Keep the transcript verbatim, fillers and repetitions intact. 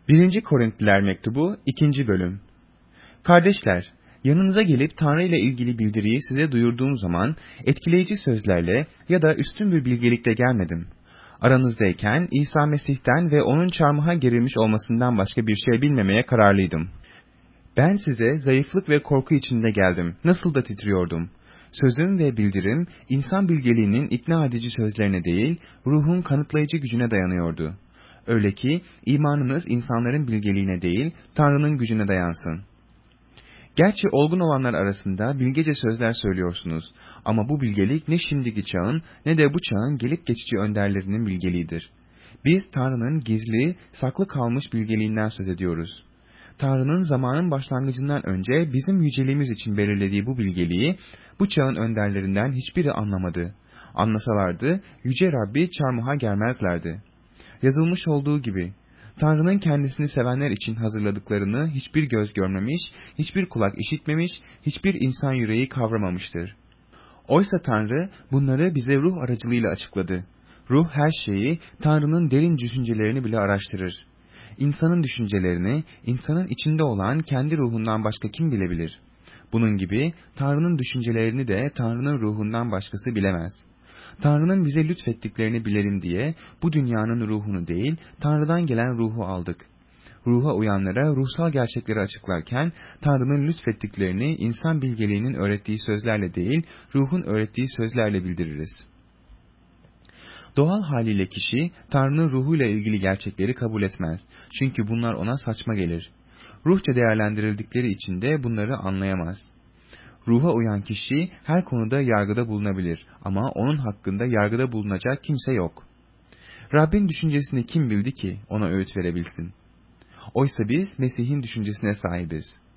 Birinci Korintliler Mektubu ikinci Bölüm. Kardeşler, yanınıza gelip Tanrı ile ilgili bildiriyi size duyurduğum zaman etkileyici sözlerle ya da üstün bir bilgelikle gelmedim. Aranızdayken İsa Mesih'ten ve onun çarmıha gerilmiş olmasından başka bir şey bilmemeye kararlıydım. Ben size zayıflık ve korku içinde geldim. Nasıl da titriyordum. Sözüm ve bildirim, insan bilgeliğinin ikna edici sözlerine değil, ruhun kanıtlayıcı gücüne dayanıyordu. Öyle ki, imanınız insanların bilgeliğine değil, Tanrı'nın gücüne dayansın. Gerçi olgun olanlar arasında bilgece sözler söylüyorsunuz, ama bu bilgelik ne şimdiki çağın ne de bu çağın gelip geçici önderlerinin bilgeliğidir. Biz Tanrı'nın gizli, saklı kalmış bilgeliğinden söz ediyoruz. Tanrı'nın zamanın başlangıcından önce bizim yüceliğimiz için belirlediği bu bilgeliği, bu çağın önderlerinden hiçbiri anlamadı. Anlasalardı, Yüce Rabbi çarmıha gelmezlerdi. Yazılmış olduğu gibi, Tanrı'nın kendisini sevenler için hazırladıklarını hiçbir göz görmemiş, hiçbir kulak işitmemiş, hiçbir insan yüreği kavramamıştır. Oysa Tanrı bunları bize ruh aracılığıyla açıkladı. Ruh her şeyi, Tanrı'nın derin düşüncelerini bile araştırır. İnsanın düşüncelerini, insanın içinde olan kendi ruhundan başka kim bilebilir? Bunun gibi Tanrı'nın düşüncelerini de Tanrı'nın ruhundan başkası bilemez. Tanrı'nın bize lütfettiklerini bilelim diye bu dünyanın ruhunu değil, Tanrı'dan gelen ruhu aldık. Ruha uyanlara ruhsal gerçekleri açıklarken, Tanrı'nın lütfettiklerini insan bilgeliğinin öğrettiği sözlerle değil, ruhun öğrettiği sözlerle bildiririz. Doğal haliyle kişi, Tanrı'nın ruhuyla ilgili gerçekleri kabul etmez. Çünkü bunlar ona saçma gelir. Ruhça değerlendirildikleri için de bunları anlayamaz. Ruha uyan kişi her konuda yargıda bulunabilir ama onun hakkında yargıda bulunacak kimse yok. Rabbin düşüncesini kim bildi ki ona öğüt verebilsin? Oysa biz Mesih'in düşüncesine sahibiz.